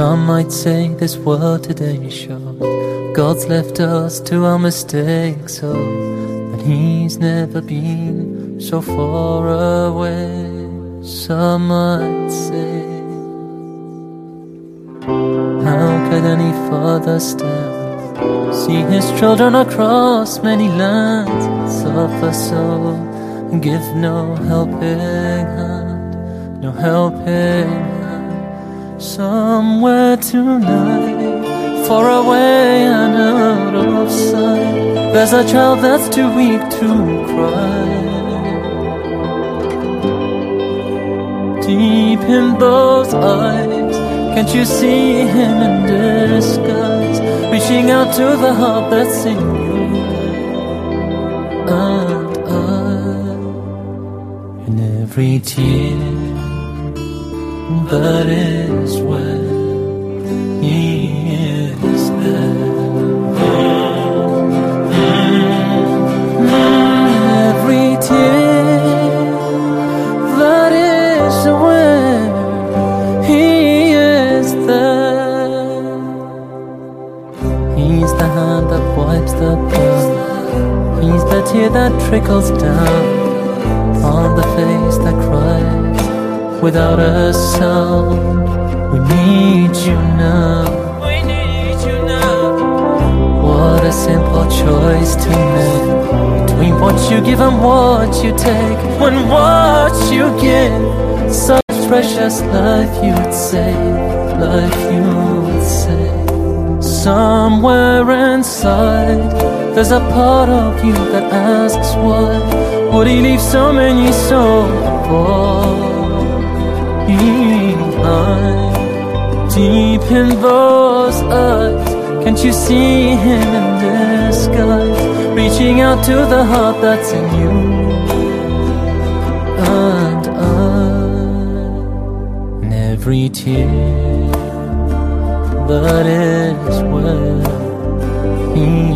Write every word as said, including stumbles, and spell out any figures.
Some might say this world today shows God's left us to our mistakes, so that He's never been so far away. Some might say, how could any father stand, see his children across many lands, suffer so, and give no helping hand, no helping hand. Somewhere tonight, far away and out of sight, there's a child that's too weak to cry. Deep in those eyes, can't you see him in disguise, reaching out to the heart that's in you and I. In every tear that is where He is there. Every tear that is where He is there. He's the hand that wipes the blood, He's the tear that trickles down on the face that cries without a sound. We need you now. We need you now. What a simple choice to make, between what you give and what you take. When what you give, such precious life you'd save, life you'd save. Somewhere inside, there's a part of you that asks why would He leave so many so far behind. Deep in those eyes, can't you see Him in disguise, reaching out to the heart that's in you and I. And every tear that is where He